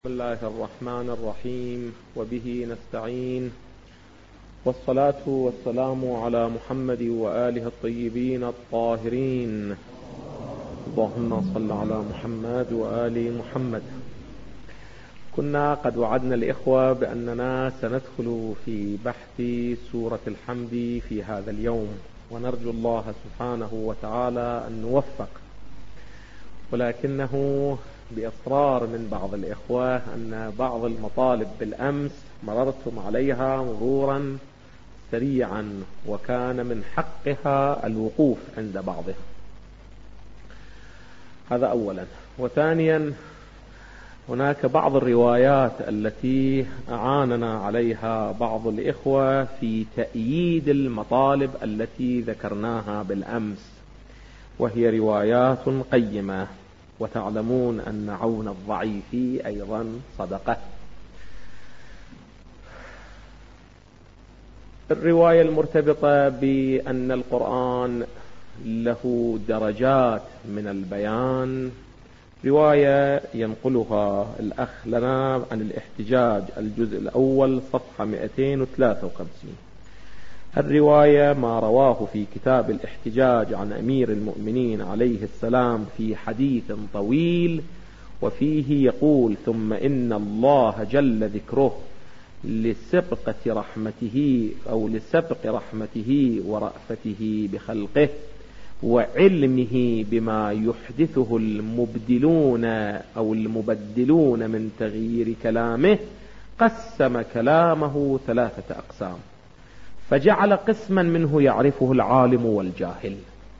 بسم الله الرحمن الرحيم وبه نستعين، والصلاة والسلام على محمد وآله الطيبين الطاهرين. اللهم صل على محمد وآل محمد. كنا قد وعدنا الإخوة بأننا سندخل في بحث سورة الحمد في هذا اليوم، ونرجو الله سبحانه وتعالى أن نوفق، ولكنه بإصرار من بعض الإخوة أن بعض المطالب بالأمس مررتم عليها مرورا سريعا، وكان من حقها الوقوف عند بعضها. هذا أولا. وثانيا، هناك بعض الروايات التي أعاننا عليها بعض الإخوة في تأييد المطالب التي ذكرناها بالأمس، وهي روايات قيمة، وتعلمون أن عون الضعيف أيضا صدقة. الرواية المرتبطة بأن القرآن له درجات من البيان، رواية ينقلها الأخ لنا عن الاحتجاج الجزء الأول صفحة 253. الرواية ما رواه في كتاب الاحتجاج عن أمير المؤمنين عليه السلام في حديث طويل، وفيه يقول: ثم إن الله جل ذكره لسبق رحمته ورأفته بخلقه وعلمه بما يحدثه المبدلون أو المبدلون من تغيير كلامه، قسم كلامه 3 أقسام، فجعل قسما منه يعرفه العالم والجاهل،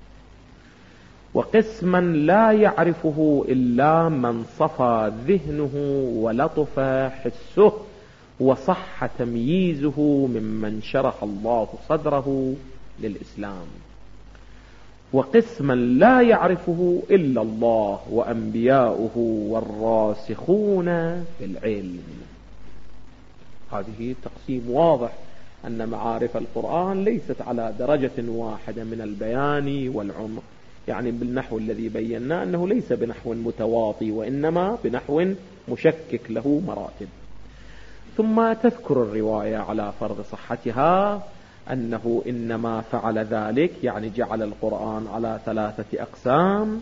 وقسما لا يعرفه إلا من صفى ذهنه ولطف حسه وصح تمييزه ممن شرح الله صدره للإسلام، وقسما لا يعرفه إلا الله وأنبياؤه والراسخون في العلم. هذه تقسيم واضح أن معارف القرآن ليست على درجة واحدة من البيان والعمق، يعني بالنحو الذي بينا أنه ليس بنحو متواطي، وإنما بنحو مشكك له مراتب. ثم تذكر الرواية على فرض صحتها أنه إنما فعل ذلك، يعني جعل القرآن على 3 أقسام،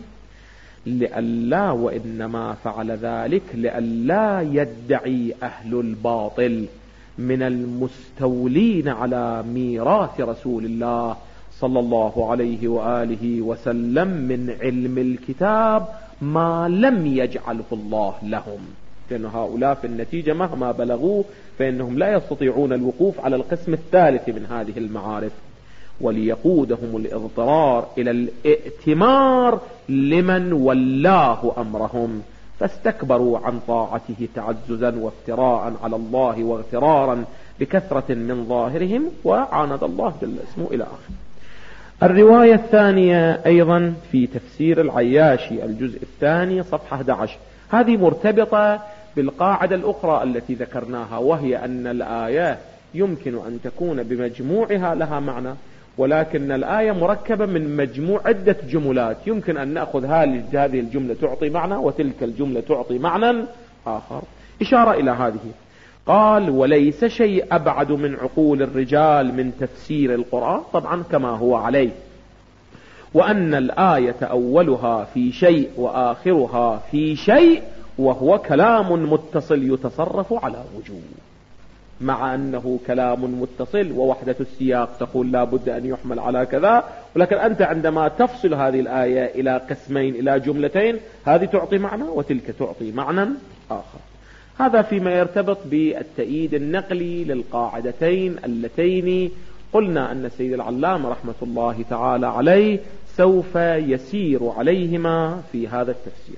وإنما فعل ذلك لئلا يدعي أهل الباطل من المستولين على ميراث رسول الله صلى الله عليه وآله وسلم من علم الكتاب ما لم يجعله الله لهم، لأن هؤلاء في النتيجة مهما بلغوا فإنهم لا يستطيعون الوقوف على القسم الثالث من هذه المعارف، وليقودهم الاضطرار إلى الائتمار لمن ولاه أمرهم، فاستكبروا عن طاعته تعززا وافتراء على الله واغترارا بكثرة من ظاهرهم، وعاند الله جل اسمه إلى آخر. الرواية الثانية أيضا في تفسير العياشي الجزء الثاني صفحة 11، هذه مرتبطة بالقاعدة الأخرى التي ذكرناها، وهي أن الآية يمكن أن تكون بمجموعها لها معنى، ولكن الآية مركبة من مجموع عدة جملات، يمكن أن نأخذ هذه الجملة تعطي معنى وتلك الجملة تعطي معنى آخر. إشارة إلى هذه، قال: وليس شيء أبعد من عقول الرجال من تفسير القرآن، طبعا كما هو عليه، وأن الآية أولها في شيء وآخرها في شيء، وهو كلام متصل يتصرف على وجوه، مع أنه كلام متصل ووحدة السياق تقول لا بد أن يحمل على كذا، ولكن أنت عندما تفصل هذه الآية إلى قسمين إلى جملتين، هذه تعطي معنى وتلك تعطي معنى آخر. هذا فيما يرتبط بالتأييد النقلي للقاعدتين اللتين قلنا أن السيد العلامة رحمة الله تعالى عليه سوف يسير عليهما في هذا التفسير.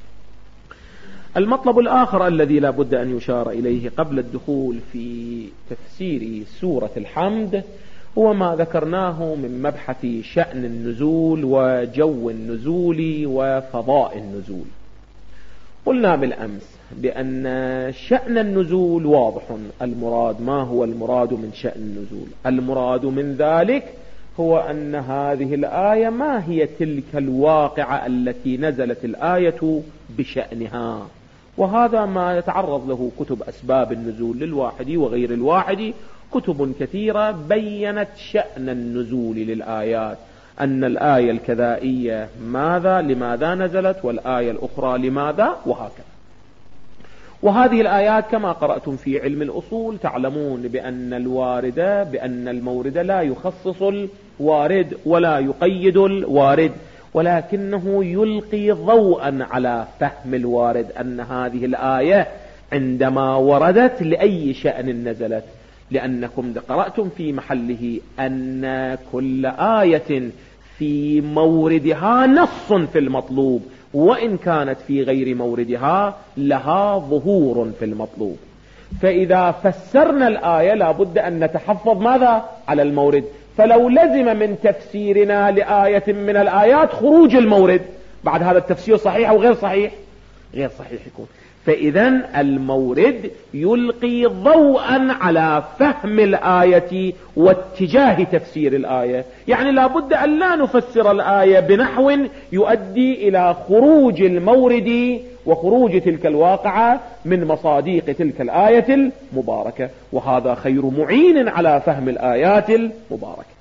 المطلب الآخر الذي لا بد أن يشار إليه قبل الدخول في تفسير سورة الحمد هو ما ذكرناه من مبحث شأن النزول وجو النزول وفضاء النزول. قلنا بالأمس بأن شأن النزول واضح، المراد ما هو المراد من شأن النزول؟ المراد من ذلك هو أن هذه الآية ما هي تلك الواقعة التي نزلت الآية بشأنها، وهذا ما يتعرض له كتب أسباب النزول للواحد وغير الواحد، كتب كثيرة بيّنت شأن النزول للآيات، أن الآية الكذائية لماذا نزلت، والآية الأخرى لماذا، وهكذا. وهذه الآيات كما قرأتم في علم الأصول تعلمون بأن المورد لا يخصص الوارد ولا يقيد الوارد، ولكنه يلقي ضوءا على فهم الوارد، أن هذه الآية عندما وردت لأي شأن نزلت، لأنكم قرأتم في محله أن كل آية في موردها نص في المطلوب، وإن كانت في غير موردها لها ظهور في المطلوب. فإذا فسرنا الآية لابد أن نتحفظ ماذا على المورد، فلو لزم من تفسيرنا لآية من الآيات خروج المورد، بعد هذا التفسير صحيح أو غير صحيح؟ غير صحيح يكون. فإذا المورد يلقي ضوءا على فهم الآية واتجاه تفسير الآية، يعني لابد أن لا نفسر الآية بنحو يؤدي إلى خروج المورد وخروج تلك الواقعة من مصاديق تلك الآية المباركة، وهذا خير معين على فهم الآيات المباركة.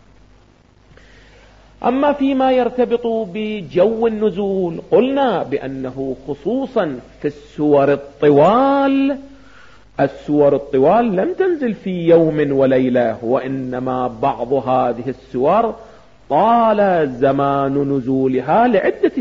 أما فيما يرتبط بجو النزول قلنا بأنه خصوصا في السور الطوال لم تنزل في يوم وليلة، وإنما بعض هذه السور طال زمان نزولها لعدة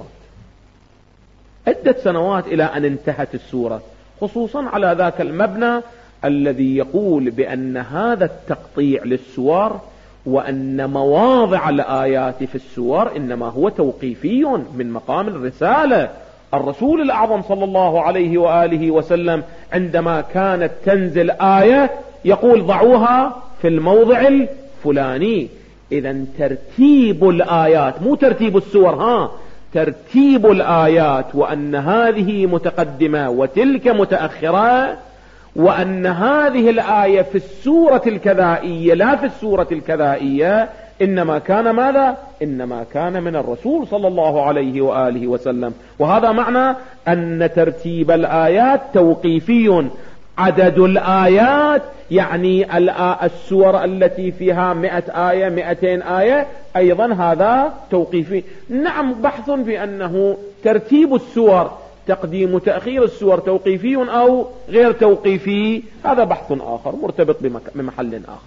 سنوات إلى أن انتهت السورة، خصوصا على ذاك المبنى الذي يقول بأن هذا التقطيع للسور وأن مواضع الآيات في السور إنما هو توقيفي من مقام الرسالة. الرسول الأعظم صلى الله عليه وآله وسلم عندما كانت تنزل آية يقول ضعوها في الموضع الفلاني. إذا ترتيب الآيات مو ترتيب السور، ترتيب الآيات، وأن هذه متقدمة وتلك متأخرة، وأن هذه الآية في السورة الكذائية لا في السورة الكذائية، إنما كان ماذا؟ إنما كان من الرسول صلى الله عليه وآله وسلم. وهذا معنى أن ترتيب الآيات توقيفي. عدد الآيات يعني السور التي فيها 100 آية 200 آية أيضا هذا توقيفي. نعم، بحث في أنه ترتيب السور تقديم تأخير السور توقيفي أو غير توقيفي، هذا بحث آخر مرتبط بمحل آخر.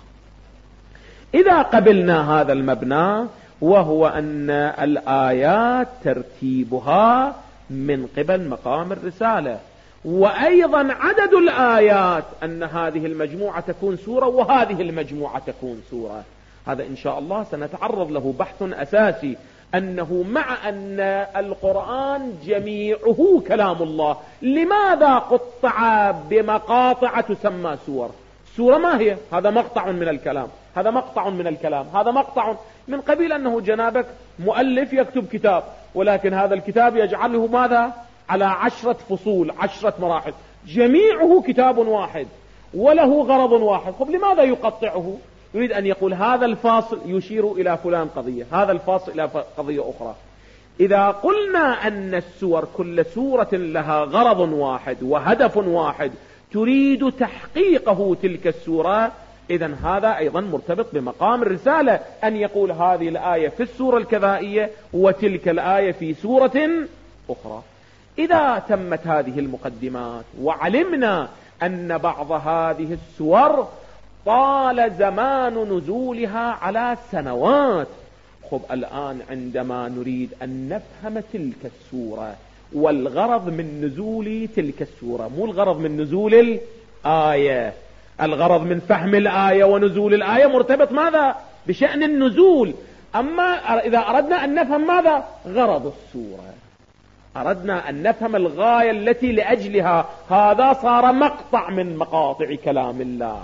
إذا قبلنا هذا المبنى وهو أن الآيات ترتيبها من قبل مقام الرسالة، وأيضا عدد الآيات أن هذه المجموعة تكون سورة وهذه المجموعة تكون سورة، هذا إن شاء الله سنتعرض له بحث أساسي، أنه مع أن القرآن جميعه كلام الله، لماذا قطع بمقاطع تسمى سور؟ سورة ما هي؟ هذا مقطع من الكلام، هذا مقطع من الكلام، هذا مقطع من قبيل أنه جنابك مؤلف يكتب كتاب، ولكن هذا الكتاب يجعله ماذا؟ على 10 فصول 10 مراحل، جميعه كتاب واحد وله غرض واحد. طب لماذا يقطعه؟ يريد أن يقول هذا الفاصل يشير إلى فلان قضية، هذا الفاصل إلى قضية أخرى. إذا قلنا أن السور كل سورة لها غرض واحد وهدف واحد تريد تحقيقه تلك السورة، إذن هذا أيضا مرتبط بمقام الرسالة، أن يقول هذه الآية في السورة الكذائية وتلك الآية في سورة أخرى. إذا تمت هذه المقدمات وعلمنا أن بعض هذه السور طال زمان نزولها على سنوات، خب الآن عندما نريد أن نفهم تلك السورة والغرض من نزول تلك السورة، مو الغرض من نزول الآية، الغرض من فهم الآية ونزول الآية مرتبط ماذا؟ بشأن النزول. أما إذا أردنا أن نفهم ماذا؟ غرض السورة، أردنا أن نفهم الغاية التي لأجلها، هذا صار مقطع من مقاطع كلام الله،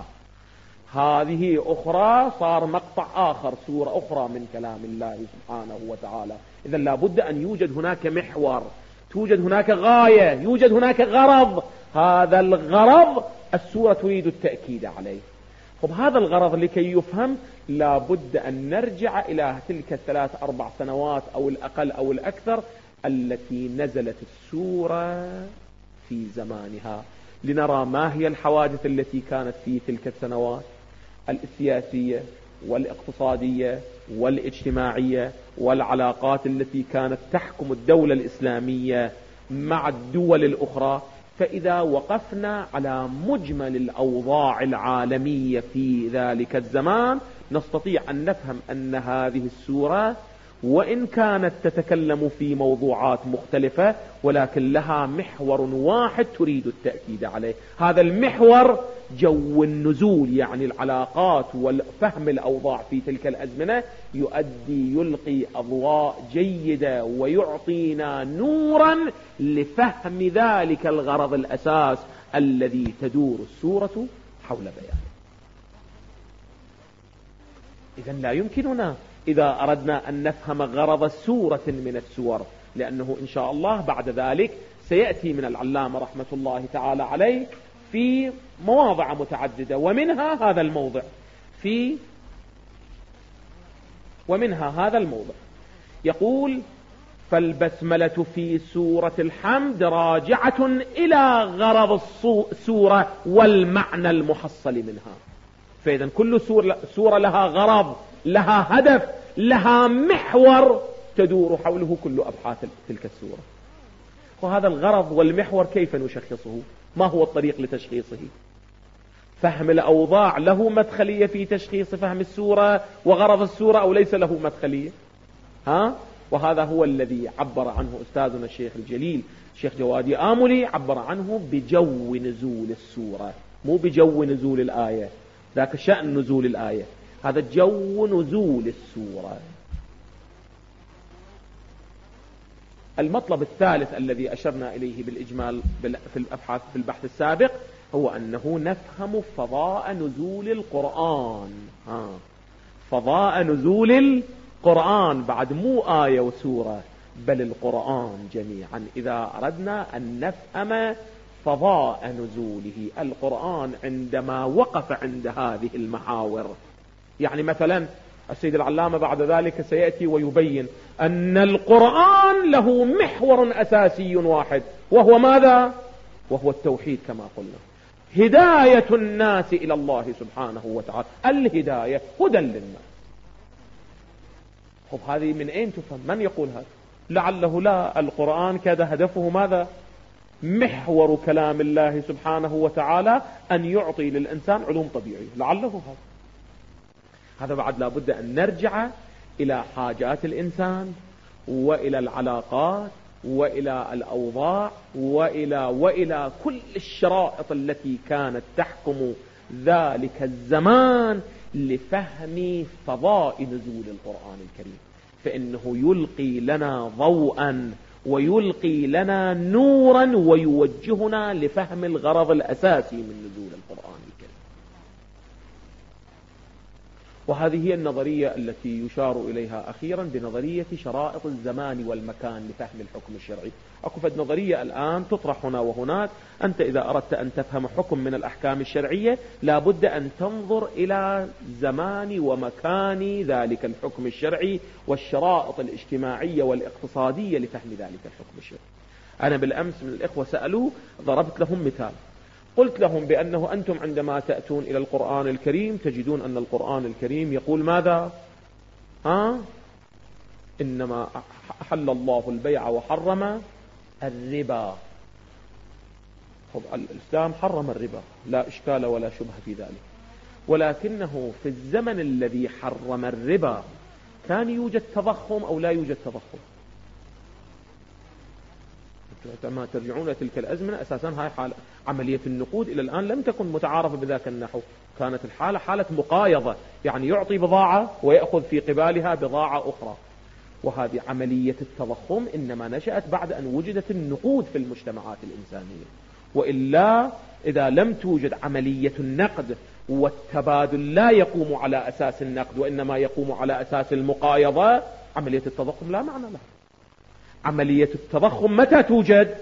هذه أخرى صار مقطع آخر، سورة أخرى من كلام الله سبحانه وتعالى. إذا لابد أن يوجد هناك محور، توجد هناك غاية، يوجد هناك غرض، هذا الغرض السورة تريد التأكيد عليه. طب هذا الغرض لكي يفهم لابد أن نرجع إلى تلك 3-4 سنوات أو الأقل أو الأكثر التي نزلت السورة في زمانها، لنرى ما هي الحوادث التي كانت في تلك السنوات السياسية والاقتصادية والاجتماعية والعلاقات التي كانت تحكم الدولة الإسلامية مع الدول الأخرى. فإذا وقفنا على مجمل الأوضاع العالمية في ذلك الزمان نستطيع أن نفهم أن هذه السورة وإن كانت تتكلم في موضوعات مختلفة ولكن لها محور واحد تريد التأكيد عليه. هذا المحور جو النزول، يعني العلاقات وفهم الأوضاع في تلك الأزمنة يلقي أضواء جيدة ويعطينا نورا لفهم ذلك الغرض الأساس الذي تدور السورة حول بيانه. إذن لا يمكننا إذا أردنا أن نفهم غرض سورة من السور، لأنه إن شاء الله بعد ذلك سيأتي من العلامة رحمة الله تعالى عليه في مواضع متعددة، ومنها هذا الموضع يقول: فالبسملة في سورة الحمد راجعة إلى غرض السورة والمعنى المحصل منها. فإذا كل سورة لها غرض، لها هدف، لها محور تدور حوله كل أبحاث تلك السورة. وهذا الغرض والمحور كيف نشخصه؟ ما هو الطريق لتشخيصه؟ فهم الأوضاع له مدخلية في تشخيص فهم السورة وغرض السورة أو ليس له مدخلية؟ وهذا هو الذي عبر عنه أستاذنا الشيخ الجليل الشيخ جوادي آملي، عبر عنه بجو نزول السورة، مو بجو نزول الآية، ذاك شأن نزول الآية، هذا جو نزول السورة. المطلب الثالث الذي أشرنا إليه بالإجمال في البحث السابق هو أنه نفهم فضاء نزول القرآن. فضاء نزول القرآن، بعد مو آية وسورة بل القرآن جميعا. إذا أردنا أن نفهم فضاء نزوله القرآن عندما وقف عند هذه المحاور، يعني مثلا السيد العلامة بعد ذلك سيأتي ويبين أن القرآن له محور أساسي واحد، وهو ماذا؟ وهو التوحيد كما قلنا، هداية الناس إلى الله سبحانه وتعالى، الهداية هدى للناس. هذه من أين تفهم؟ من يقول هذا؟ لعله لا، القرآن كذا هدفه ماذا؟ محور كلام الله سبحانه وتعالى أن يعطي للإنسان علوم طبيعية، لعله هذا بعد لابد أن نرجع إلى حاجات الإنسان وإلى العلاقات وإلى الأوضاع وإلى كل الشرائط التي كانت تحكم ذلك الزمان لفهم فضاء نزول القرآن الكريم، فإنه يلقي لنا ضوءا ويلقي لنا نورا ويوجهنا لفهم الغرض الأساسي من نزول القرآن الكريم. وهذه هي النظرية التي يشار إليها أخيرا بنظرية شرائط الزمان والمكان لفهم الحكم الشرعي. أكفت نظرية الآن تطرح هنا وهناك. أنت إذا أردت أن تفهم حكم من الأحكام الشرعية لابد أن تنظر إلى زمان ومكان ذلك الحكم الشرعي والشرائط الاجتماعية والاقتصادية لفهم ذلك الحكم الشرعي. أنا بالأمس من الإخوة سألوا، ضربت لهم مثال، قلت لهم بأنه أنتم عندما تأتون إلى القرآن الكريم تجدون أن القرآن الكريم يقول ماذا؟ إنما أحل الله البيع وحرم الربا. الإسلام حرم الربا، لا إشكال ولا شبهة في ذلك، ولكنه في الزمن الذي حرم الربا كان يوجد تضخم أو لا يوجد تضخم؟ عندما ترجعون تلك الأزمنة أساسا هاي حالة عملية النقود إلى الآن لم تكن متعارفة بذاك النحو، كانت الحالة حالة مقايضة، يعني يعطي بضاعة ويأخذ في قبالها بضاعة أخرى. وهذه عملية التضخم إنما نشأت بعد أن وجدت النقود في المجتمعات الإنسانية، وإلا إذا لم توجد عملية النقد والتبادل لا يقوم على أساس النقد وإنما يقوم على أساس المقايضة، عملية التضخم لا معنى لها. عملية التضخم متى توجد؟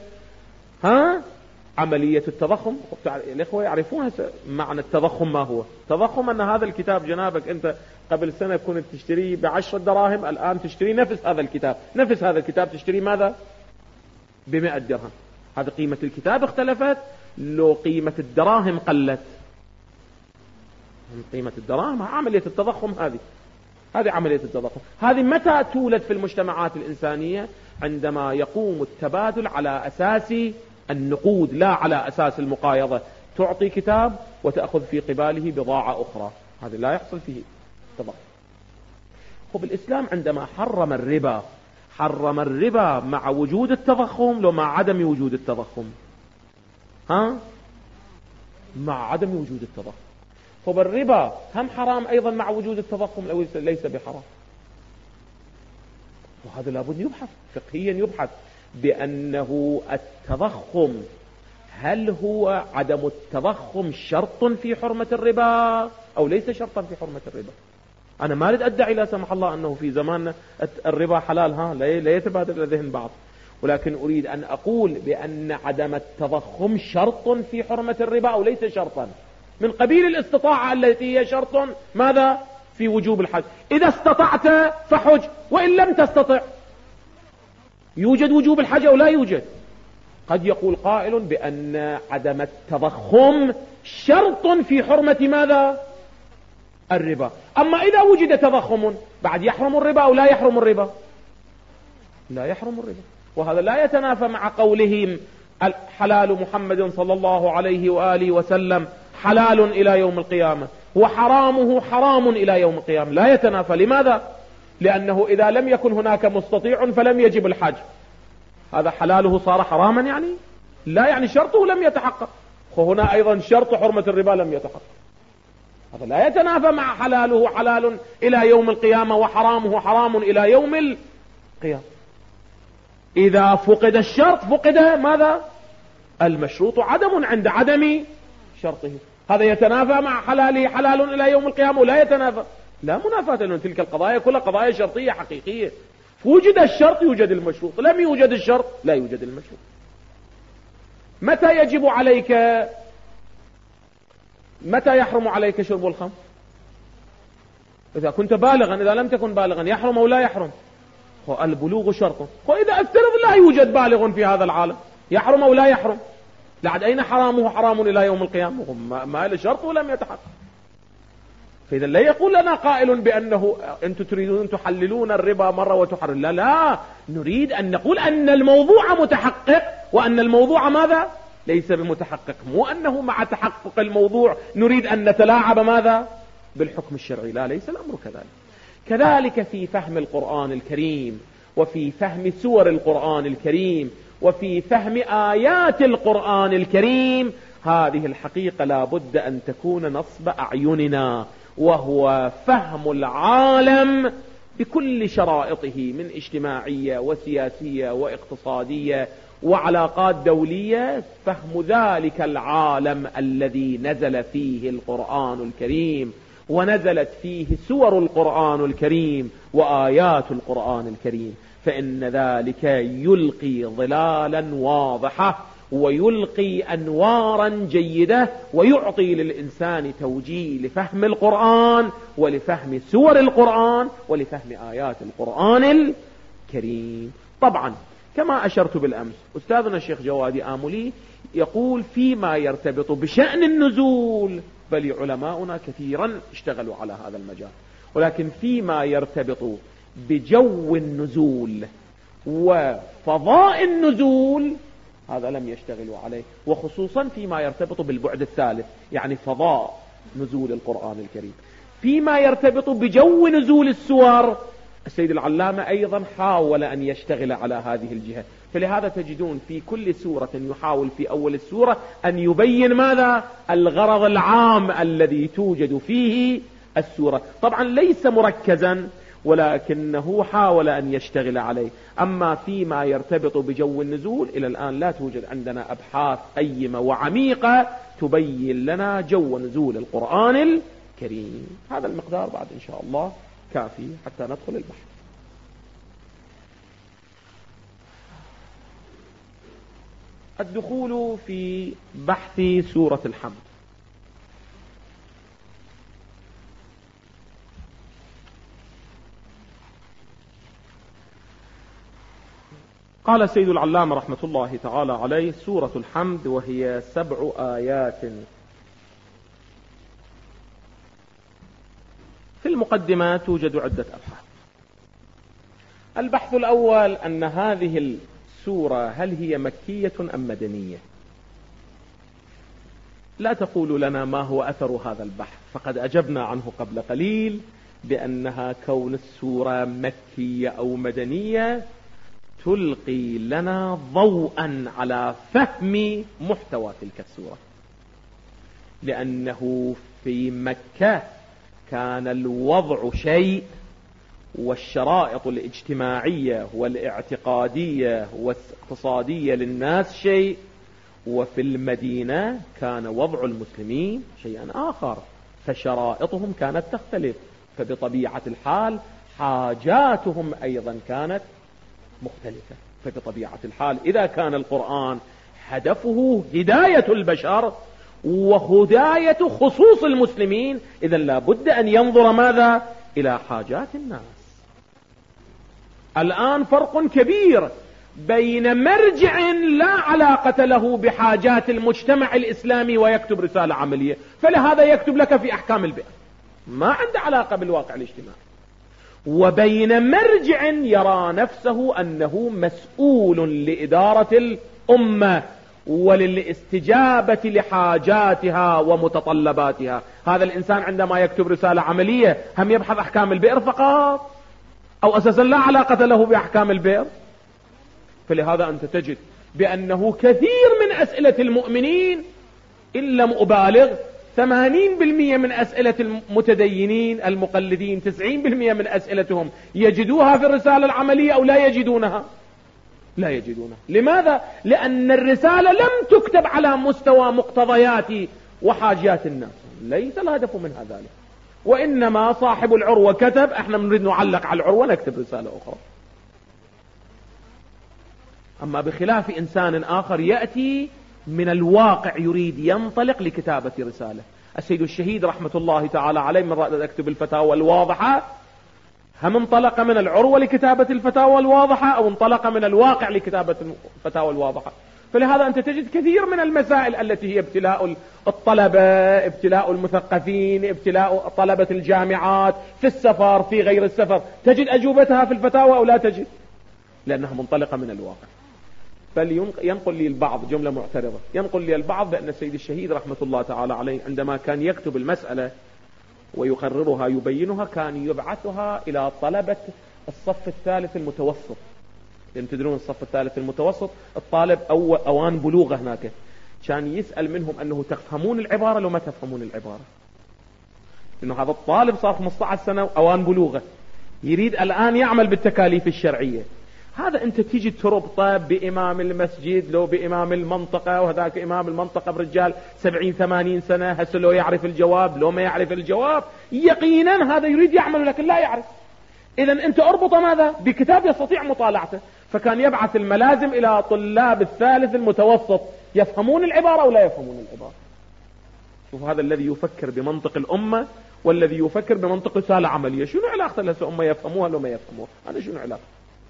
عملية التضخم، الإخوة يعرفون معنى التضخم ما هو. التضخم أن هذا الكتاب جنابك أنت قبل سنة كنت تشتريه ب10 دراهم، الآن تشتري نفس هذا الكتاب تشتري ماذا؟ ب100 درهم. هذه قيمة الكتاب اختلفت، لو قيمة الدراهم قلت. قيمة الدراهم عملية التضخم، هذه عملية التضخم. هذه متى تولد في المجتمعات الإنسانية؟ عندما يقوم التبادل على أساس النقود لا على أساس المقايضة. تعطي كتاب وتأخذ في قباله بضاعة أخرى، هذا لا يحصل فيه تضخم. خب الإسلام عندما حرم الربا، حرم الربا مع وجود التضخم لو مع عدم وجود التضخم؟ مع عدم وجود التضخم. خب الربا هم حرام أيضا مع وجود التضخم أو ليس بحرام؟ وهذا لابد يبحث فقهيا، يبحث بأنه التضخم، هل هو عدم التضخم شرط في حرمة الربا أو ليس شرطا في حرمة الربا؟ أنا ما أريد أدعي لا سمح الله أنه في زماننا الربا حلال، لا يتبادل ذهن بعض، ولكن أريد أن أقول بأن عدم التضخم شرط في حرمة الربا أو ليس شرطا، من قبيل الاستطاعة التي هي شرط ماذا؟ في وجوب الحج. إذا استطعت فحج، وإن لم تستطع يوجد وجوب الحج أو لا يوجد؟ قد يقول قائل بأن عدم التضخم شرط في حرمة ماذا؟ الربا. أما إذا وجد تضخم بعد يحرم الربا أو لا يحرم الربا؟ لا يحرم الربا. وهذا لا يتنافى مع قولهم حلال محمد صلى الله عليه وآله وسلم حلال إلى يوم القيامة وحرامه حرام إلى يوم القيامة، لا يتنافى. لماذا؟ لأنه إذا لم يكن هناك مستطيع فلم يجب الحج، هذا حلاله صار حراما يعني؟ لا، يعني شرطه لم يتحقق، وهنا أيضا شرط حرمة الربا لم يتحقق. هذا لا يتنافى مع حلاله حلال إلى يوم القيامة وحرامه حرام إلى يوم القيامة. إذا فقد الشرط فقد ماذا؟ المشروط عدم عند عدم شرطه. هذا يتنافى مع حلاله حلال إلى يوم القيامة ولا يتنافى؟ لا منافاة، لأن تلك القضايا كلها قضايا شرطية حقيقية. وجد الشرط يوجد المشروط، لم يوجد الشرط لا يوجد المشروط. متى يجب عليك، متى يحرم عليك شرب الخمر؟ إذا كنت بالغا، إذا لم تكن بالغا يحرم أو لا يحرم؟ البلوغ شرط. وإذا افترض لا يوجد بالغ في هذا العالم، يحرم أو لا يحرم؟ لعد أين حرامه حرام إلى يوم القيامة؟ ما له شرط ولم يتحقق. فإذا لا يقول لنا قائل بأنه أنتم تريدون تحللون الربا مرة وتحرمون، لا، نريد أن نقول أن الموضوع متحقق وأن الموضوع ماذا؟ ليس بمتحقق. مو أنه مع تحقق الموضوع نريد أن نتلاعب ماذا؟ بالحكم الشرعي، لا، ليس الأمر كذلك. كذلك في فهم القرآن الكريم، وفي فهم سور القرآن الكريم، وفي فهم آيات القرآن الكريم، هذه الحقيقة لا بد أن تكون نصب أعيننا، وهو فهم العالم بكل شرائطه من اجتماعية وسياسية واقتصادية وعلاقات دولية، فهم ذلك العالم الذي نزل فيه القرآن الكريم ونزلت فيه سور القرآن الكريم وآيات القرآن الكريم. فإن ذلك يلقي ظلالا واضحة ويلقي أنوارا جيدة ويعطي للإنسان توجيه لفهم القرآن ولفهم سور القرآن ولفهم آيات القرآن الكريم. طبعا كما أشرت بالأمس، أستاذنا الشيخ جوادي آملي يقول فيما يرتبط بشأن النزول، بل علماؤنا كثيرا اشتغلوا على هذا المجال، ولكن فيما يرتبط بجو النزول وفضاء النزول هذا لم يشتغلوا عليه، وخصوصا فيما يرتبط بالبعد الثالث، يعني فضاء نزول القرآن الكريم. فيما يرتبط بجو نزول السور، السيد العلامة أيضا حاول أن يشتغل على هذه الجهة، فلهذا تجدون في كل سورة يحاول في أول السورة أن يبين ماذا؟ الغرض العام الذي توجد فيه السورة. طبعا ليس مركزا، ولكنه حاول أن يشتغل عليه. أما فيما يرتبط بجو النزول إلى الآن لا توجد عندنا أبحاث قيمة وعميقة تبين لنا جو نزول القرآن الكريم. هذا المقدار بعد إن شاء الله كافي حتى ندخل البحث. الدخول في بحث سورة الحمد. قال السيد العلامة رحمة الله تعالى عليه: سورة الحمد وهي 7 آيات. في المقدمة توجد عدة أبحاث. البحث الأول أن هذه السورة هل هي مكية أم مدنية؟ لا تقولوا لنا ما هو أثر هذا البحث، فقد أجبنا عنه قبل قليل بأنها كون السورة مكية أو مدنية تلقي لنا ضوءا على فهم محتوى تلك السورة، لأنه في مكة كان الوضع شيء والشرائط الاجتماعية والاعتقادية والاقتصادية للناس شيء، وفي المدينة كان وضع المسلمين شيئا آخر، فشرائطهم كانت تختلف، فبطبيعة الحال حاجاتهم أيضا كانت مختلفة. فبطبيعة الحال إذا كان القرآن هدفه هداية البشر وهداية خصوص المسلمين، إذا لابد أن ينظر ماذا؟ إلى حاجات الناس. الآن فرق كبير بين مرجع لا علاقة له بحاجات المجتمع الإسلامي ويكتب رسالة عملية، فلهذا يكتب لك في أحكام البيئة، ما عنده علاقة بالواقع الاجتماعي، وبين مرجع يرى نفسه أنه مسؤول لإدارة الأمة وللاستجابة لحاجاتها ومتطلباتها. هذا الإنسان عندما يكتب رسالة عملية هم يبحث أحكام البئر فقط، أو أساسا لا علاقة له بأحكام البئر. فلهذا أنت تجد بأنه كثير من أسئلة المؤمنين إن لم أبالغ 80% من أسئلة المتدينين المقلدين 90% من أسئلتهم يجدوها في الرسالة العملية أو لا يجدونها. لا يجدونها. لماذا؟ لأن الرسالة لم تكتب على مستوى مقتضيات وحاجات الناس، ليس الهدف منها ذلك، وإنما صاحب العروة كتب، احنا نريد نعلق على العروة نكتب رسالة أخرى. أما بخلاف إنسان آخر يأتي من الواقع يريد ينطلق لكتابة رسالة. السيد الشهيد رحمة الله تعالى عليه من رأى يكتب الفتاوى الواضحة هم انطلق من العروة لكتابة الفتاوى الواضحة أو انطلق من الواقع لكتابة الفتاوى الواضحة. فلهذا أنت تجد كثير من المسائل التي هي ابتلاء الطلبة، ابتلاء المثقفين، ابتلاء طلبة الجامعات في السفر في غير السفر، تجد أجوبتها في الفتاوى أو لا تجد، لأنها منطلقة من الواقع. ينقل لي البعض جملة معترضة، ينقل لي البعض بأن السيد الشهيد رحمة الله تعالى عليه عندما كان يكتب المسألة ويقررها يبينها كان يبعثها إلى طلبة الصف الثالث المتوسط، لأن تدرون الصف الثالث المتوسط الطالب أوان بلوغه هناك، كان يسأل منهم أنه تفهمون العبارة لو ما تفهمون العبارة، لأنه هذا الطالب صار 15 سنة أوان بلوغه يريد الآن يعمل بالتكاليف الشرعية. هذا أنت تيجي تربطه بإمام المسجد لو بإمام المنطقة، وهذاك إمام المنطقة برجال 70-80 سنة، هسه لو يعرف الجواب لو ما يعرف الجواب يقينا هذا يريد يعمل لكن لا يعرف. إذا أنت أربطه ماذا؟ بكتاب يستطيع مطالعته. فكان يبعث الملازم إلى طلاب الثالث المتوسط يفهمون العبارة أو لا يفهمون العبارة. شوف هذا الذي يفكر بمنطق الأمة والذي يفكر بمنطق رسالة عملية، شنو علاقة لسه أمة يفهموها لو ما يفهموها؟ هذا شنو علاقة؟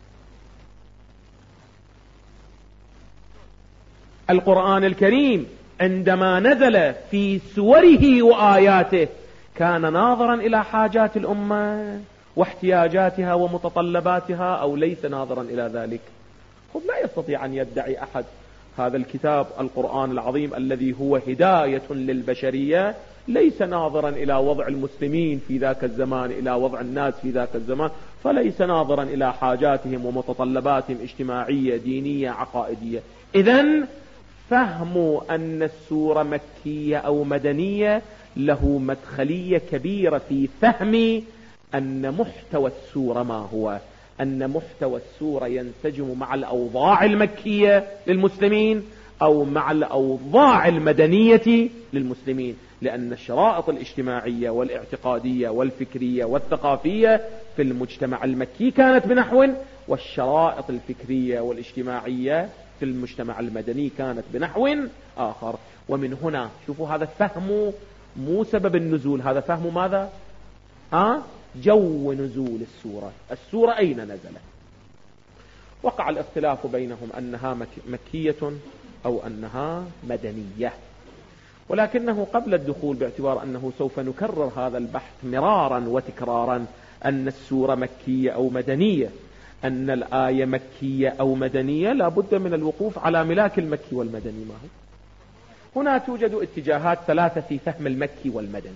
القرآن الكريم عندما نزل في سوره وآياته كان ناظرا إلى حاجات الأمة واحتياجاتها ومتطلباتها أو ليس ناظرا إلى ذلك؟ خب لا يستطيع أن يدعي أحد هذا الكتاب القرآن العظيم الذي هو هداية للبشرية ليس ناظرا إلى وضع المسلمين في ذاك الزمان، إلى وضع الناس في ذاك الزمان، فليس ناظرا إلى حاجاتهم ومتطلباتهم اجتماعية دينية عقائدية. إذن فهموا أن السورة مكية أو مدنية له مدخلية كبيرة في فهم أن محتوى السورة ما هو، أن محتوى السورة ينسجم مع الأوضاع المكية للمسلمين أو مع الأوضاع المدنية للمسلمين، لأن الشرائط الاجتماعية والاعتقادية والفكرية والثقافية في المجتمع المكي كانت بنحو، والشرائط الفكرية والاجتماعية في المجتمع المدني كانت بنحو آخر. ومن هنا شوفوا هذا فهم مو سبب النزول، هذا فهم ماذا؟ جو نزول السورة. السورة أين نزلت؟ وقع الاختلاف بينهم أنها مكية أو أنها مدنية، ولكنه قبل الدخول، باعتبار أنه سوف نكرر هذا البحث مرارا وتكرارا، أن السورة مكية أو مدنية، أن الآية مكية أو مدنية، لا بد من الوقوف على ملاك المكي والمدني ما هو. هنا توجد اتجاهات ثلاثة في فهم المكي والمدني.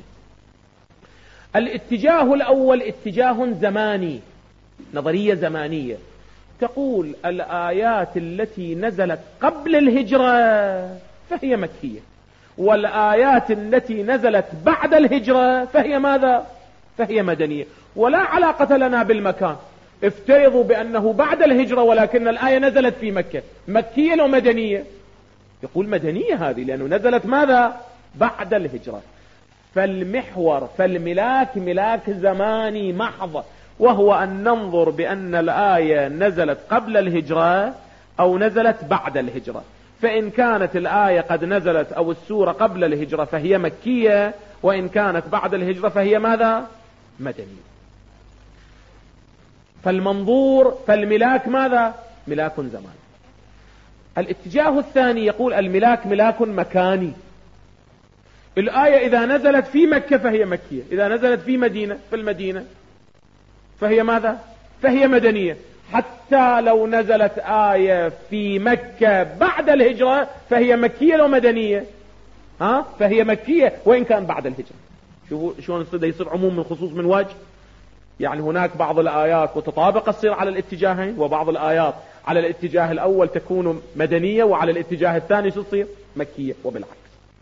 الاتجاه الأول اتجاه زماني، نظرية زمانية، تقول الآيات التي نزلت قبل الهجرة فهي مكية، والآيات التي نزلت بعد الهجرة فهي ماذا؟ فهي مدنية، ولا علاقة لنا بالمكان. افترضوا بأنه بعد الهجرة ولكن الآية نزلت في مكة، مكية أو مدنية؟ يقول مدنية هذه، لأنه نزلت ماذا؟ بعد الهجرة. فالمحور، فالملاك ملاك زماني محض، وهو أن ننظر بأن الآية نزلت قبل الهجرة أو نزلت بعد الهجرة. فإن كانت الآية قد نزلت أو السورة قبل الهجرة فهي مكية، وإن كانت بعد الهجرة فهي ماذا؟ مدنية. فالمنظور، فالملاك ماذا؟ ملاك زماني. الاتجاه الثاني يقول الملاك ملاك مكاني. الآية إذا نزلت في مكة فهي مكية، إذا نزلت في مدينة، في المدينة، فهي ماذا؟ فهي مدنية. حتى لو نزلت آية في مكة بعد الهجرة فهي مكية لو مدنية؟ فهي مكية وإن كان بعد الهجرة. شوفوا شلون يصير عموم من خصوص من وجه. يعني هناك بعض الآيات وتطابق تصير على الاتجاهين، وبعض الآيات على الاتجاه الأول تكون مدنية، وعلى الاتجاه الثاني تصير مكية، وبالعكس.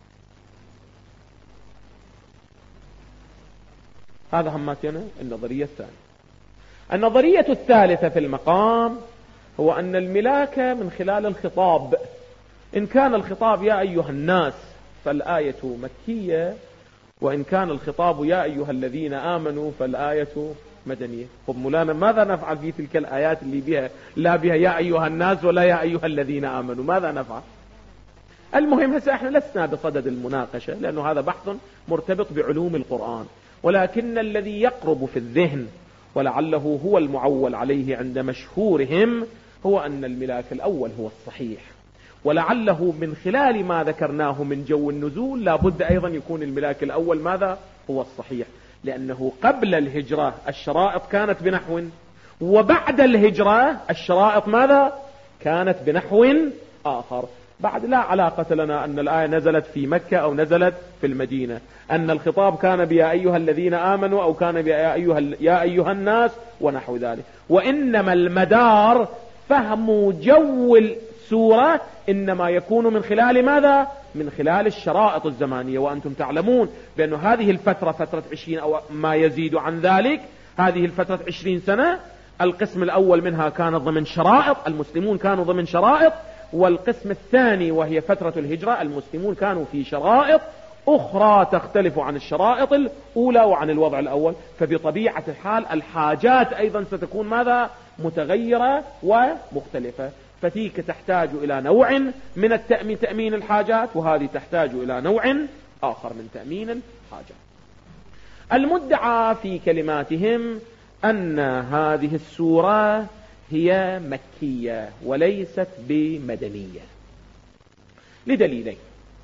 هذا هماتنا النظرية الثانية. النظرية الثالثة في المقام هو أن الملاك من خلال الخطاب. إن كان الخطاب يا أيها الناس فالآية مكية، وإن كان الخطاب يا أيها الذين آمنوا فالآية مدنية. طب مولانا ماذا نفعل في تلك الآيات اللي بها لا بها يا أيها الناس ولا يا أيها الذين آمنوا؟ ماذا نفعل؟ المهم هسه احنا لسنا بصدد المناقشة، لأنه هذا بحث مرتبط بعلوم القرآن، ولكن الذي يقرب في الذهن ولعله هو المعول عليه عند مشهورهم هو أن الملاك الأول هو الصحيح، ولعله من خلال ما ذكرناه من جو النزول لابد أيضا يكون الملاك الأول ماذا؟ هو الصحيح، لأنه قبل الهجرة الشرائط كانت بنحو، وبعد الهجرة الشرائط ماذا؟ كانت بنحو آخر. بعد لا علاقة لنا أن الآية نزلت في مكة أو نزلت في المدينة، أن الخطاب كان بيا أيها الذين آمنوا أو كان بيا يا أيها الناس ونحو ذلك. وإنما المدار فهم جو السورة إنما يكون من خلال ماذا؟ من خلال الشرائط الزمانية. وأنتم تعلمون بأن هذه الفترة فترة 20 أو ما يزيد عن ذلك، هذه الفترة 20 سنة القسم الأول منها كان ضمن شرائط، المسلمون كانوا ضمن شرائط، والقسم الثاني وهي فترة الهجرة المسلمون كانوا في شرائط أخرى تختلف عن الشرائط الأولى وعن الوضع الأول. فبطبيعة الحال الحاجات أيضا ستكون ماذا؟ متغيرة ومختلفة. فتيك تحتاج إلى نوع من تأمين الحاجات، وهذه تحتاج إلى نوع آخر من تأمين الحاجات. المدعى في كلماتهم أن هذه السورة هي مكية وليست بمدنية لدليلين.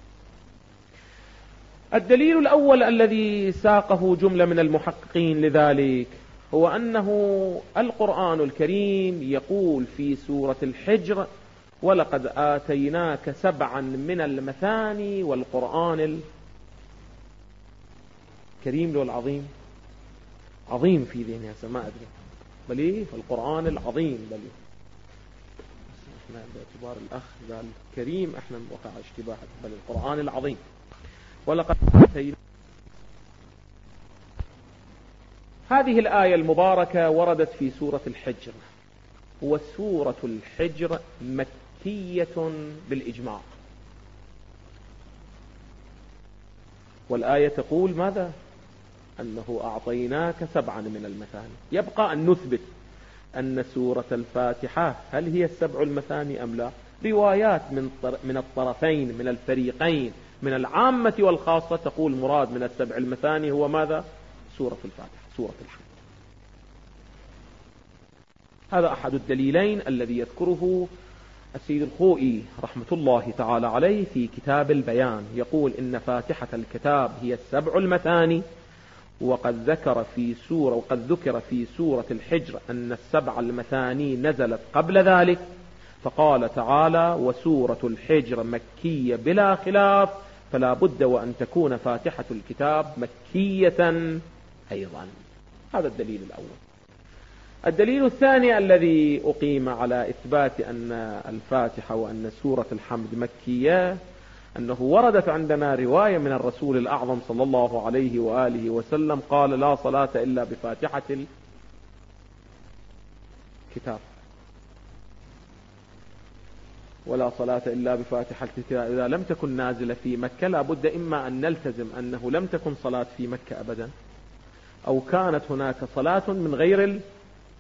الدليل الأول الذي ساقه جملة من المحققين لذلك هو أنه القرآن الكريم يقول في سورة الحجر: ولقد آتيناك 7 من المثاني والقرآن الكريم له العظيم. عظيم في ذهني هسه ما أدري، بل إيه القرآن العظيم، بل احنا باعتبار الأخ قال كريم احنا وقع اشتباه، بل القرآن العظيم. ولقد آتينا. هذه الآية المباركة وردت في سورة الحجر، وسورة الحجر مكية بالإجماع، والآية تقول ماذا؟ أنه أعطيناك 7 من المثاني. يبقى أن نثبت أن سورة الفاتحة هل هي 7 المثاني أم لا؟ روايات من الطرفين من الفريقين من العامة والخاصة تقول مراد من 7 المثاني هو ماذا؟ سورة الفاتحة، سورة الحمد. هذا أحد الدليلين الذي يذكره السيد الخوئي رحمة الله تعالى عليه في كتاب البيان. يقول إن فاتحة الكتاب هي السبع المثاني، وقد ذكر في سورة الحجر أن السبع المثاني نزلت قبل ذلك، فقال تعالى: وسورة الحجر مكية بلا خلاف، فلا بد وأن تكون فاتحة الكتاب مكية أيضا. هذا الدليل الأول. الدليل الثاني الذي أقيم على إثبات أن الفاتحة وأن سورة الحمد مكية، أنه وردت عندنا رواية من الرسول الأعظم صلى الله عليه وآله وسلم قال: لا صلاة إلا بفاتحة الكتاب، ولا صلاة إلا بفاتحة الكتاب. إذا لم تكن نازلة في مكة لا بد إما أن نلتزم أنه لم تكن صلاة في مكة أبدا، أو كانت هناك صلاة من غير الفاتحة.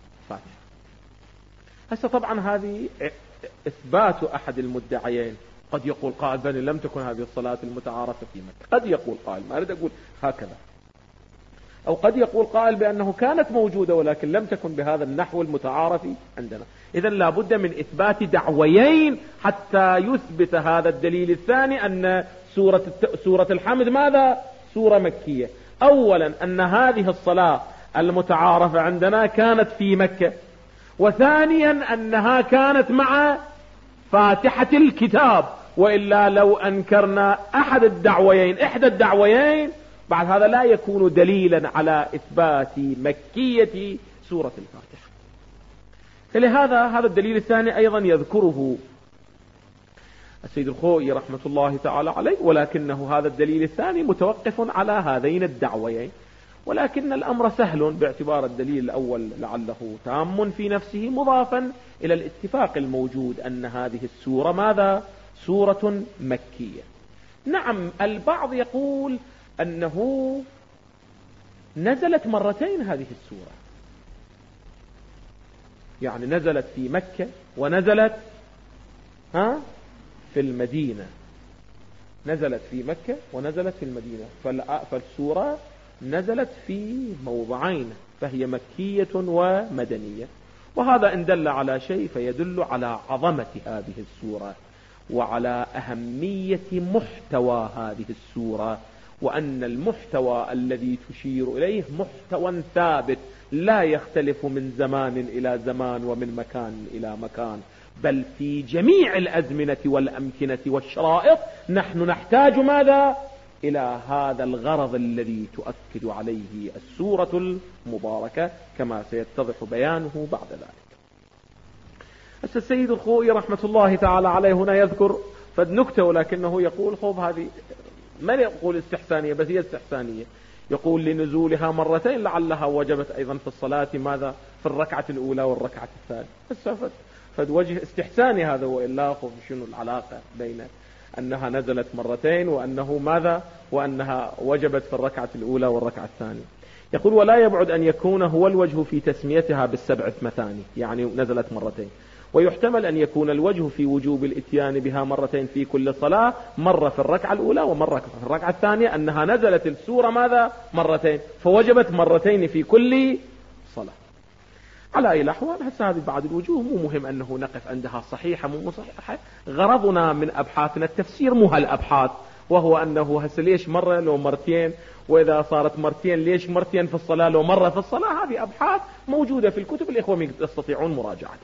هسه طبعا هذه إثبات أحد المدعيين. قد يقول قائل: بل لم تكن هذه الصلاة المتعارفة في مكة. قد يقول قائل، ما أريد أقول هكذا. أو قد يقول قائل بأنه كانت موجودة ولكن لم تكن بهذا النحو المتعارف عندنا. إذن لا بد من إثبات دعويين حتى يثبت هذا الدليل الثاني أن سورة الحمد ماذا؟ سورة مكية. أولا أن هذه الصلاة المتعارفة عندنا كانت في مكة، وثانيا أنها كانت مع فاتحة الكتاب، وإلا لو أنكرنا أحد الدعويين إحدى الدعويين بعد هذا لا يكون دليلا على إثبات مكية سورة الفاتحة. فلهذا هذا الدليل الثاني أيضا يذكره السيد الخوئي رحمة الله تعالى عليه، ولكنه هذا الدليل الثاني متوقف على هذين الدعويين، ولكن الأمر سهل باعتبار الدليل الأول لعله تام في نفسه، مضافا إلى الاتفاق الموجود أن هذه السورة ماذا؟ سورة مكية. نعم، البعض يقول أنه نزلت مرتين هذه السورة، يعني نزلت في مكة ونزلت في المدينة، نزلت في مكة ونزلت في المدينة، فالسورة نزلت في موضعين، فهي مكية ومدنية. وهذا إن دل على شيء فيدل على عظمة هذه السورة وعلى أهمية محتوى هذه السورة، وأن المحتوى الذي تشير إليه محتوى ثابت لا يختلف من زمان إلى زمان ومن مكان إلى مكان، بل في جميع الأزمنة والأمكنة والشرائط نحن نحتاج ماذا؟ إلى هذا الغرض الذي تؤكد عليه السورة المباركة كما سيتضح بيانه بعد ذلك. السيد الخوئي رحمة الله تعالى عليه هنا يذكر فد نكتة، ولكنه يقول خوض هذه ما يقول استحسانية، بس هي استحسانية. يقول لنزولها مرتين لعلها وجبت أيضا في الصلاة ماذا؟ في الركعة الأولى والركعة الثانية. فد وجه استحساني هذا، وإلا شنو العلاقة بين أنها نزلت مرتين وأنه ماذا؟ وأنها وجبت في الركعة الأولى والركعة الثانية. يقول: ولا يبعد أن يكون هو الوجه في تسميتها بالسبع مثاني، يعني نزلت مرتين، ويحتمل أن يكون الوجه في وجوب الاتيان بها مرتين في كل صلاة، مرة في الركعة الأولى ومرة في الركعة الثانية، أنها نزلت السورة ماذا؟ مرتين، فوجبت مرتين في كل صلاة. على أي الأحوال هسه هذه بعض الوجوه مو مهم أنه نقف عندها صحيحة مو صحيحة، غرضنا من أبحاثنا التفسير مو هالأبحاث، وهو أنه هسه ليش مرة لو مرتين، وإذا صارت مرتين ليش مرتين في الصلاة لو مرة في الصلاة. هذه أبحاث موجودة في الكتب، الإخوة يستطيعون مراجعتها.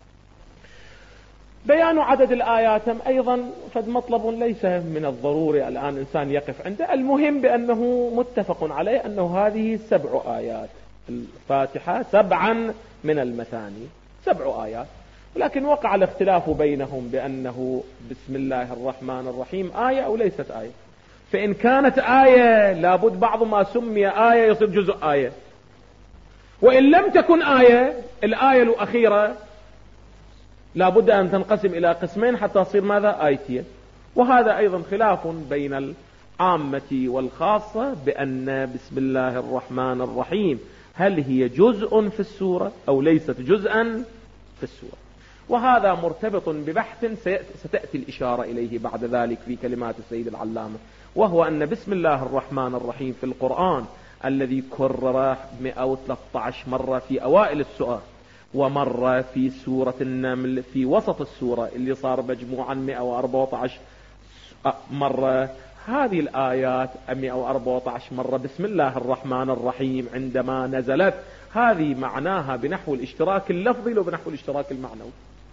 بيان عدد الآيات أيضا فد مطلب ليس من الضروري الآن إنسان يقف عنده، المهم بأنه متفق عليه أنه هذه 7 آيات، الفاتحة 7 من المثاني 7 آيات، ولكن وقع الاختلاف بينهم بأنه بسم الله الرحمن الرحيم آية أو ليست آية. فإن كانت آية لابد بعض ما سمي آية يصير جزء آية، وإن لم تكن آية الآية الأخيرة لابد أن تنقسم إلى قسمين حتى تصير ماذا؟ آيتين. وهذا أيضا خلاف بين العامة والخاصة بأن بسم الله الرحمن الرحيم هل هي جزء في السورة أو ليست جزءا في السورة، وهذا مرتبط ببحث ستأتي الإشارة إليه بعد ذلك في كلمات السيد العلامة، وهو أن بسم الله الرحمن الرحيم في القرآن الذي كرر 113 مرة في أوائل السورة ومرة في سورة النمل في وسط السورة اللي صار مجموعا 114 مرة. هذه الآيات 114 مرة بسم الله الرحمن الرحيم عندما نزلت، هذه معناها بنحو الاشتراك اللفظي لو بنحو الاشتراك المعنوي.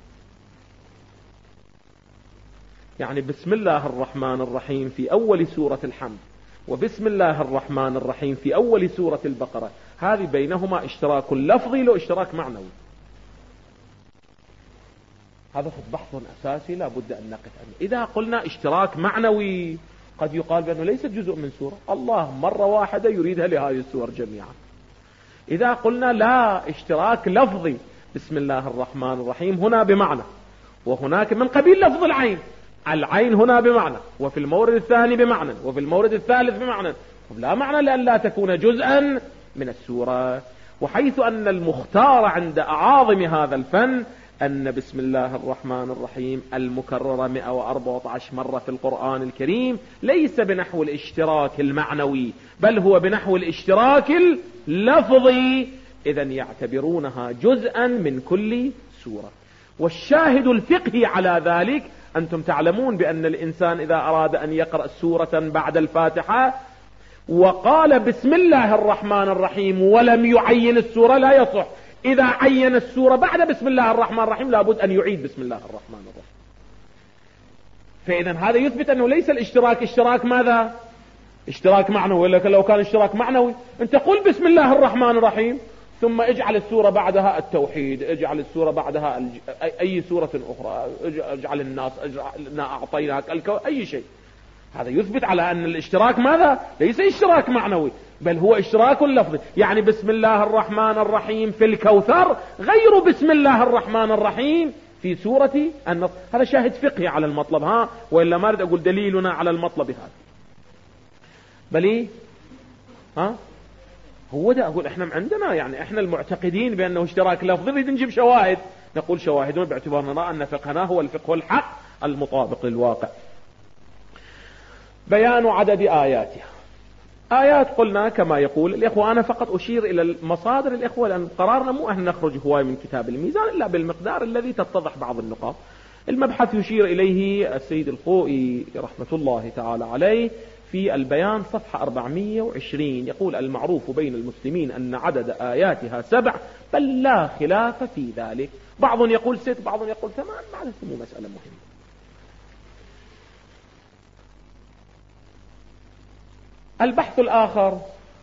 يعني بسم الله الرحمن الرحيم في أول سورة الحمد وبسم الله الرحمن الرحيم في أول سورة البقرة، هذه بينهما اشتراك لفظي لو اشتراك معنوي. هذا بحث أساسي لا بد أن نقف عنه. إذا قلنا اشتراك معنوي قد يقال بأنه ليست جزء من سورة، الله مرة واحدة يريدها لهذه السور جميعا. إذا قلنا لا اشتراك لفظي، بسم الله الرحمن الرحيم هنا بمعنى وهناك من قبيل لفظ العين، العين هنا بمعنى وفي المورد الثاني بمعنى وفي المورد الثالث بمعنى، لا معنى لأن لا تكون جزءا من السورة. وحيث أن المختار عند أعاظم هذا الفن أن بسم الله الرحمن الرحيم المكررة 114 مرة في القرآن الكريم ليس بنحو الاشتراك المعنوي بل هو بنحو الاشتراك اللفظي، إذا يعتبرونها جزءا من كل سورة. والشاهد الفقهي على ذلك أنتم تعلمون بأن الإنسان إذا أراد أن يقرأ سورة بعد الفاتحة وقال بسم الله الرحمن الرحيم ولم يعين السورة لا يصح. إذا عين السورة بعد بسم الله الرحمن الرحيم لابد أن يعيد بسم الله الرحمن الرحيم. فإذا هذا يثبت أنه ليس الاشتراك اشتراك ماذا؟ اشتراك معنوي. لو كان اشتراك معنوي أنت قل بسم الله الرحمن الرحيم ثم اجعل السورة بعدها التوحيد، اجعل السورة بعدها أي سورة أخرى، اجعل الناس، اجعلنا أعطيناك أي شيء. هذا يثبت على أن الاشتراك ماذا؟ ليس اشتراك معنوي بل هو اشتراك لفظي. يعني بسم الله الرحمن الرحيم في الكوثر غير بسم الله الرحمن الرحيم في سورة النصر. هذا شاهد فقهي على المطلب، وإلا ما أريد أقول دليلنا على المطلب هذا بل هو ده. أقول إحنا عندنا يعني إحنا المعتقدين بأنه اشتراك لفظي نريد نجيب شواهد، نقول شواهدنا باعتبار نرى أن فقهنا هو الفقه الحق المطابق للواقع. بيان عدد آياتها. آيات قلنا كما يقول الإخوة، أنا فقط أشير إلى المصادر الإخوة لأن قرارنا مو أن نخرج هواي من كتاب الميزان إلا بالمقدار الذي تتضح بعض النقاط. المبحث يشير إليه السيد الخوئي رحمة الله تعالى عليه في البيان صفحة 420، يقول المعروف بين المسلمين أن عدد آياتها 7 بل لا خلاف في ذلك. بعض يقول 6 بعض يقول 8، ما مو مسألة مهمة. البحث الآخر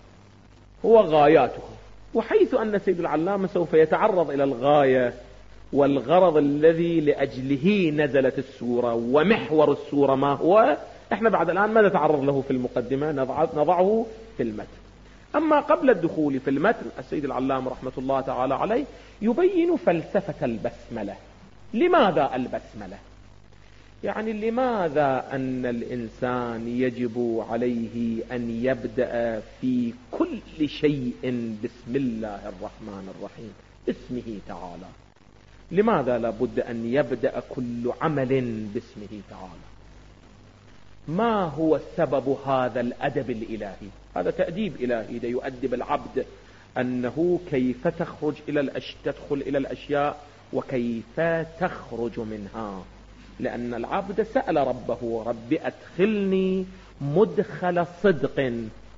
هو غاياتها، وحيث أن سيد العلامة سوف يتعرض إلى الغاية والغرض الذي لأجله نزلت السورة ومحور السورة ما هو، احنا بعد الآن ما نتعرض له في المقدمة، نضعه في المتن. أما قبل الدخول في المتن السيد العلامة رحمة الله تعالى عليه يبين فلسفة البسملة. لماذا البسملة؟ يعني لماذا أن الإنسان يجب عليه أن يبدأ في كل شيء بسم الله الرحمن الرحيم اسمه تعالى؟ لماذا لابد أن يبدأ كل عمل باسمه تعالى؟ ما هو سبب هذا الأدب الإلهي؟ هذا تأديب إلهي يؤدب العبد أنه كيف تدخل إلى الأشياء وكيف تخرج منها. لأن العبد سأل ربه رب أدخلني مدخل صدق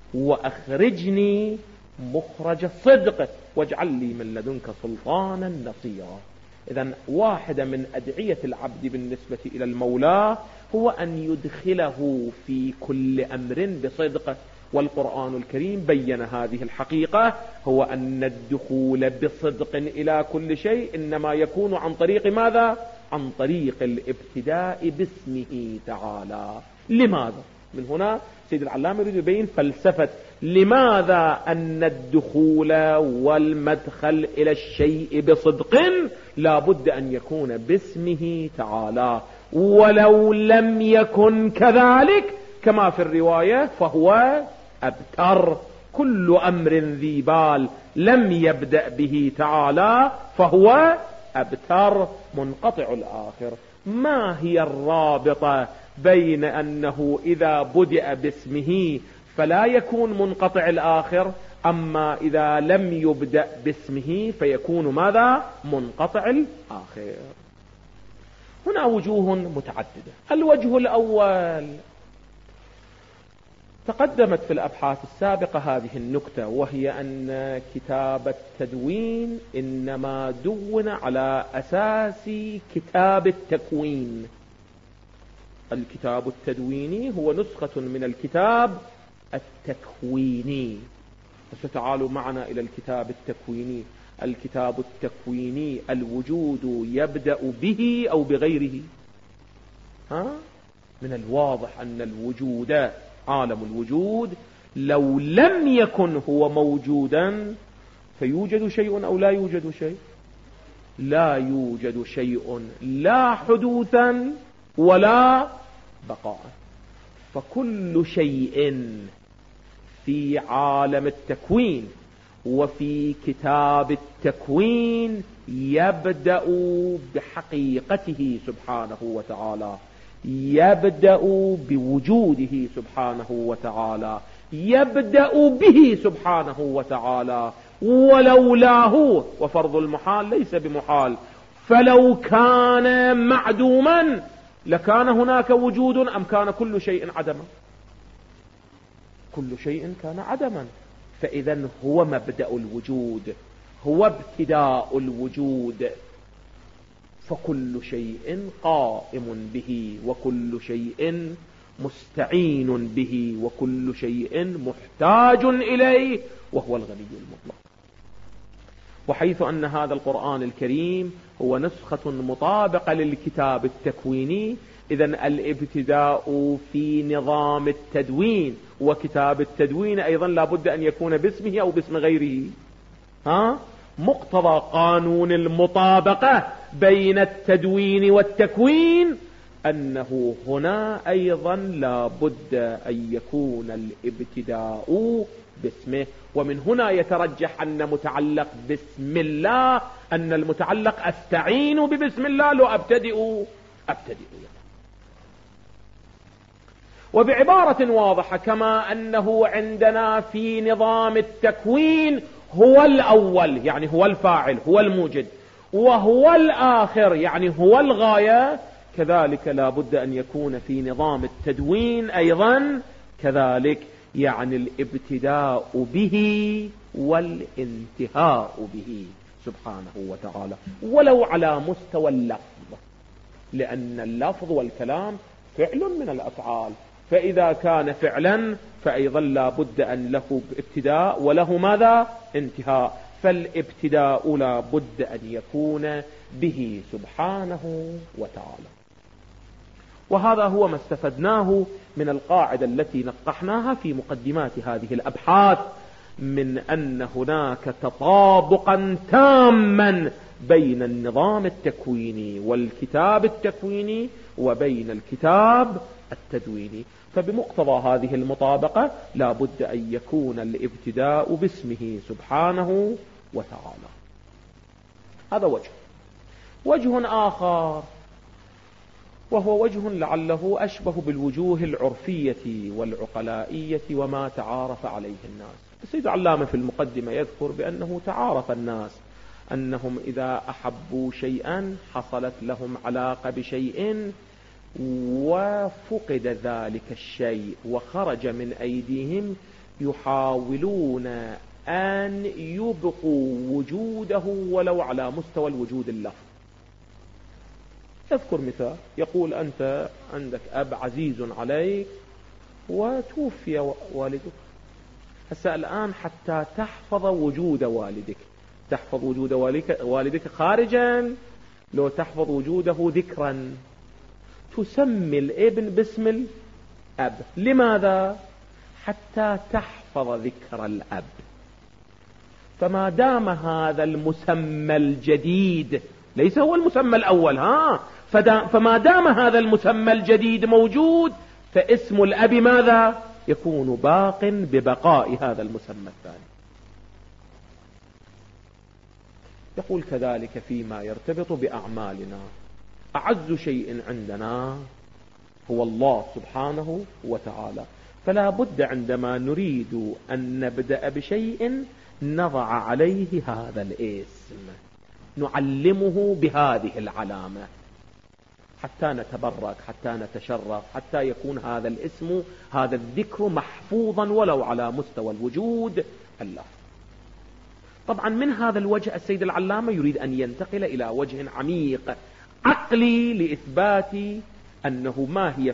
وأخرجني مخرج صدق واجعل لي من لدنك سلطانا نصيرا. إذن واحدة من أدعية العبد بالنسبة إلى المولى هو أن يدخله في كل أمر بصدق، والقرآن الكريم بين هذه الحقيقة، هو أن الدخول بصدق إلى كل شيء إنما يكون عن طريق ماذا؟ عن طريق الابتداء باسمه تعالى. لماذا؟ من هنا سيد العلامة يريد يبين فلسفة لماذا أن الدخول والمدخل إلى الشيء بصدق لا بد أن يكون باسمه تعالى، ولو لم يكن كذلك كما في الرواية فهو أبتر. كل أمر ذي بال لم يبدأ به تعالى فهو أبتر منقطع الآخر. ما هي الرابطة بين أنه إذا بدأ باسمه فلا يكون منقطع الآخر. أما إذا لم يبدأ باسمه فيكون ماذا؟ منقطع الآخر. هنا وجوه متعددة. الوجه الأول، تقدمت في الأبحاث السابقة هذه النكتة، وهي أن كتاب التدوين إنما دون على أساس كتاب التكوين. الكتاب التدويني هو نسخة من الكتاب التكويني. وستعالوا معنا إلى الكتاب التكويني. الكتاب التكويني الوجود يبدأ به أو بغيره؟ من الواضح أن الوجود، عالم الوجود، لو لم يكن هو موجودا فيوجد شيء أو لا يوجد شيء؟ لا يوجد شيء، لا حدوثا ولا بقاء. فكل شيء في عالم التكوين وفي كتاب التكوين يبدأ بحقيقته سبحانه وتعالى، يبدأ بوجوده سبحانه وتعالى، يبدأ به سبحانه وتعالى، ولولاه، وفرض المحال ليس بمحال، فلو كان معدوما لكان هناك وجود أم كان كل شيء عدما؟ كل شيء كان عدما. فإذا هو مبدأ الوجود، هو ابتداء الوجود. فكل شيء قائم به، وكل شيء مستعين به، وكل شيء محتاج إليه، وهو الغني المطلق. وحيث أن هذا القرآن الكريم هو نسخة مطابقة للكتاب التكويني، إذن الابتداء في نظام التدوين وكتاب التدوين أيضا لابد أن يكون باسمه أو باسم غيره. مقتضى قانون المطابقة بين التدوين والتكوين أنه هنا أيضا لابد أن يكون الابتداء باسمه. ومن هنا يترجح أن متعلق باسم الله، أن المتعلق أستعين ببسم الله لو أبتدئ. وبعبارة واضحة، كما أنه عندنا في نظام التكوين هو الأول يعني هو الفاعل هو الموجد، وهو الآخر يعني هو الغاية، كذلك لا بد أن يكون في نظام التدوين أيضا كذلك، يعني الابتداء به والانتهاء به سبحانه وتعالى، ولو على مستوى اللفظ، لأن اللفظ والكلام فعل من الأفعال، فإذا كان فعلا فأيضا لا بد أن له ابتداء وله ماذا؟ انتهاء. فالابتداء لا بد أن يكون به سبحانه وتعالى. وهذا هو ما استفدناه من القاعدة التي نقحناها في مقدمات هذه الأبحاث، من أن هناك تطابقا تاما بين النظام التكويني والكتاب التكويني وبين الكتاب التدويني. فبمقتضى هذه المطابقة لا بد أن يكون الابتداء باسمه سبحانه وتعالى. هذا وجه آخر، وهو وجه لعله أشبه بالوجوه العرفية والعقلائية وما تعارف عليه الناس. السيد علامة في المقدمة يذكر بأنه تعارف الناس أنهم إذا أحبوا شيئا حصلت لهم علاقة بشيء وفقد ذلك الشيء وخرج من أيديهم، يحاولون أن يبقوا وجوده ولو على مستوى الوجود اللفظ. اذكر مثال، يقول أنت عندك أب عزيز عليك وتوفي والدك، هسه الآن حتى تحفظ وجود والدك، تحفظ وجود والدك خارجا، لو تحفظ وجوده ذكرا تسمي الابن باسم الأب. لماذا؟ حتى تحفظ ذكر الأب. فما دام هذا المسمى الجديد ليس هو المسمى الأول، فما دام هذا المسمى الجديد موجود فاسم الأب ماذا؟ يكون باق ببقاء هذا المسمى الثاني. يقول كذلك فيما يرتبط بأعمالنا، أعز شيء عندنا هو الله سبحانه وتعالى، فلا بد عندما نريد أن نبدأ بشيء نضع عليه هذا الاسم، نعلمه بهذه العلامة حتى نتبرك، حتى نتشرف، حتى يكون هذا الاسم، هذا الذكر محفوظا ولو على مستوى الوجود الله. طبعا من هذا الوجه السيد العلامة يريد أن ينتقل إلى وجه عميق عقلي لإثبات أنه ما هي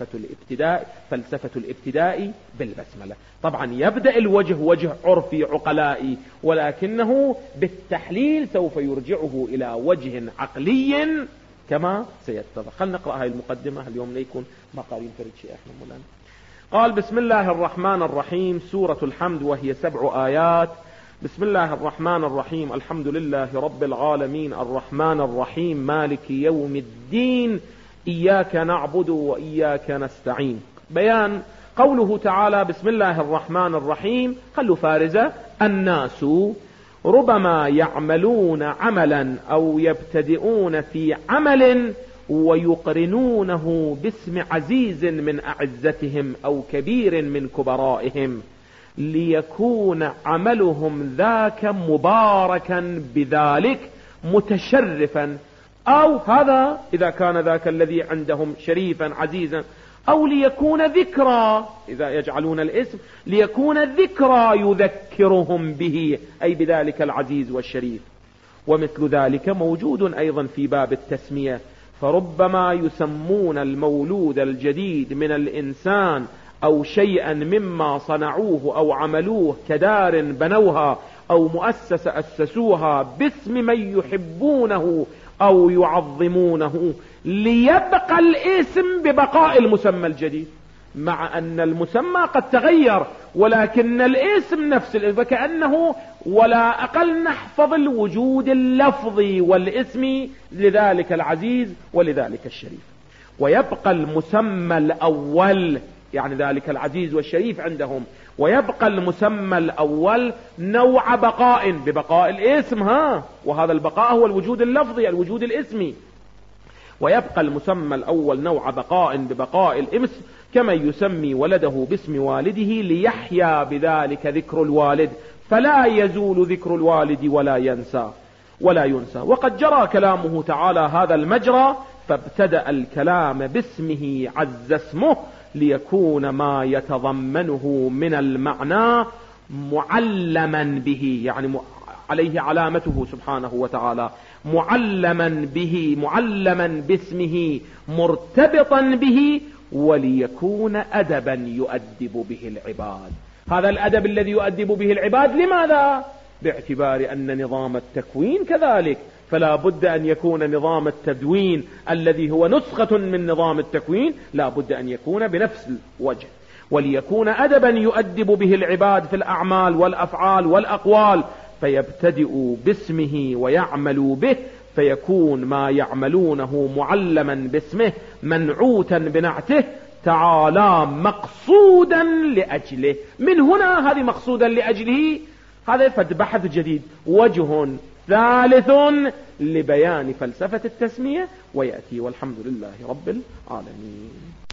فلسفة الابتداء بالبسملة. طبعا يبدأ الوجه وجه عرفي عقلائي، ولكنه بالتحليل سوف يرجعه إلى وجه عقلي كما سيتضح. خلنا نقرأ هاي المقدمة اليوم ليكون ما قارين فرد شيء احنا مولانا. قال: بسم الله الرحمن الرحيم. سورة الحمد وهي 7 آيات. بسم الله الرحمن الرحيم. الحمد لله رب العالمين الرحمن الرحيم مالك يوم الدين إياك نعبد وإياك نستعين. بيان قوله تعالى بسم الله الرحمن الرحيم، خلوا فارزة: الناس ربما يعملون عملا أو يبتدئون في عمل ويقرنونه باسم عزيز من أعزتهم أو كبير من كبرائهم ليكون عملهم ذاك مباركا بذلك متشرفا، أو هذا إذا كان ذاك الذي عندهم شريفا عزيزا، أو ليكون ذكرى، إذا يجعلون الاسم ليكون ذكرى يذكرهم به أي بذلك العزيز والشريف. ومثل ذلك موجود أيضا في باب التسمية، فربما يسمون المولود الجديد من الإنسان أو شيئا مما صنعوه أو عملوه كدار بنوها أو مؤسسة أسسوها باسم من يحبونه أو يعظمونه ليبقى الاسم ببقاء المسمى الجديد، مع أن المسمى قد تغير ولكن الاسم نفس، فكأنه ولا أقل نحفظ الوجود اللفظي والاسمي لذلك العزيز ولذلك الشريف. ويبقى المسمى الأول، يعني ذلك العزيز والشريف عندهم، ويبقى المسمى الأول نوع بقاء ببقاء الاسم، وهذا البقاء هو الوجود اللفظي الوجود الاسمي. ويبقى المسمى الأول نوع بقاء ببقاء الاسم كما يسمي ولده باسم والده ليحيا بذلك ذكر الوالد، فلا يزول ذكر الوالد ولا ينسى. وقد جرى كلامه تعالى هذا المجرى، فابتدأ الكلام باسمه عز اسمه ليكون ما يتضمنه من المعنى معلما به، يعني عليه علامته سبحانه وتعالى، معلما به، معلما باسمه، مرتبطا به، وليكون أدبا يؤدب به العباد. هذا الأدب الذي يؤدب به العباد لماذا؟ باعتبار أن نظام التكوين كذلك، فلا بد أن يكون نظام التدوين الذي هو نسخة من نظام التكوين لا بد أن يكون بنفس الوجه. وليكون أدبا يؤدب به العباد في الأعمال والأفعال والأقوال، فيبتدئوا باسمه ويعملوا به، فيكون ما يعملونه معلما باسمه منعوتا بنعته تعالى مقصودا لأجله. من هنا هذه مقصودا لأجله، هذا بحث جديد، وجه ثالث لبيان فلسفة التسمية ويأتي، والحمد لله رب العالمين.